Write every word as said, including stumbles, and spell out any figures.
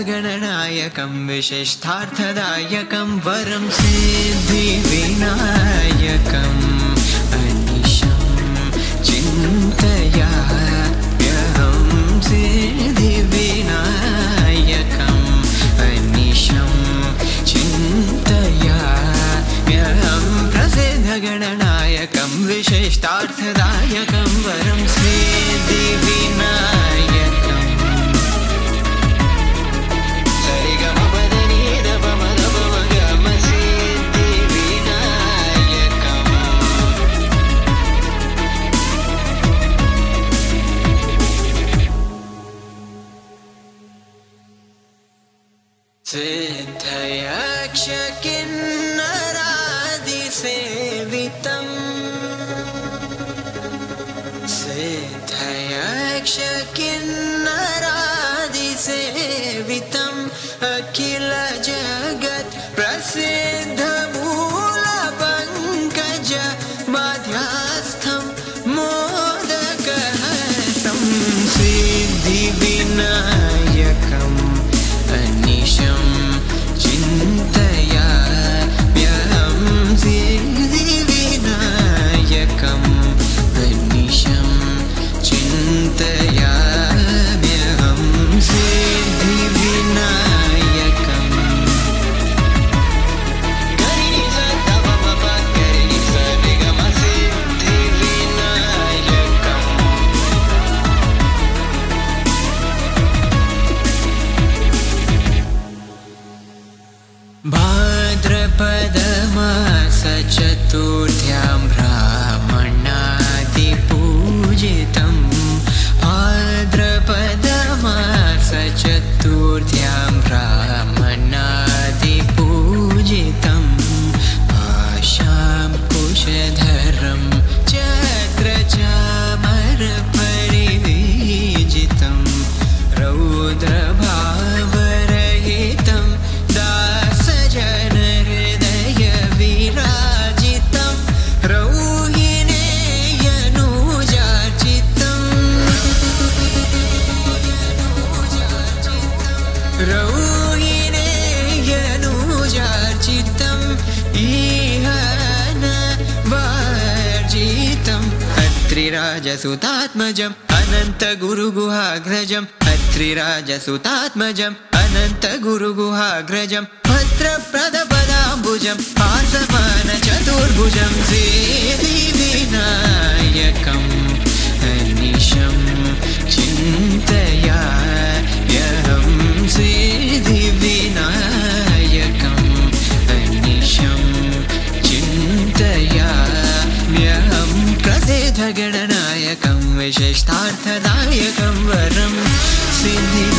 प्रसिद्धगणनायकं विशिष्टार्थदायकं वरं सिद्धिविनायकम् अनिशं चिन्तयाम्यहं सिद्धिविनायकम् अनिशं चिन्तयाम्यहं प्रसिद्धगणनायकं विशिष्टार्थदायकं वरं सिद्धिविनायकम् सिद्धयक्षकिन्नरादिसेवितम् सिद्धयक्षकिन्नरादिसेवितम् अखिल जगत् प्रसिद्धमूलपङ्कज मध्यस्थं मोदकहस्तं सिद्धिविनायकम् अनिशं चिन्तयाम्यहं सिद्धिविनायकम् अनिशं चिन्तयाम्यहं सिद्धिविनायकम् करिणि सत्तवमप करिणि सनिगम सिद्धिविनायकम् भाद्रपदमास चतुर्थ्यां ब्राह्मणादिपूजितं भाद्रपदमास चतुर्थ्यां ब्राह्मणादिपूजितं आशां कुशधरं चक्रचामरपरिविजितं रौद्रभावरहितं दासजनहृदयविराजितं रौहिणेयनुजार्चितं रौहिणेयनुजार्चितं इह न वर्जितम् अत्रिराजसुतात्मजम् अनन्तगुरुगुहाग्रजम् अत्रिराजसुतात्मजम् अनन्तगुरुगुहाग्रजम् भद्रप्रदपदाम्बुजम् आसमानचतुर्भुजं सिद्धिविनायकम् अनिशं चिन्तयाम्यहं सिद्धिविनायकम् अनिशं चिन्तयाम्यहं प्रसिद्धगणनायकं विशिष्टार्थदायकं वरं सिद्धि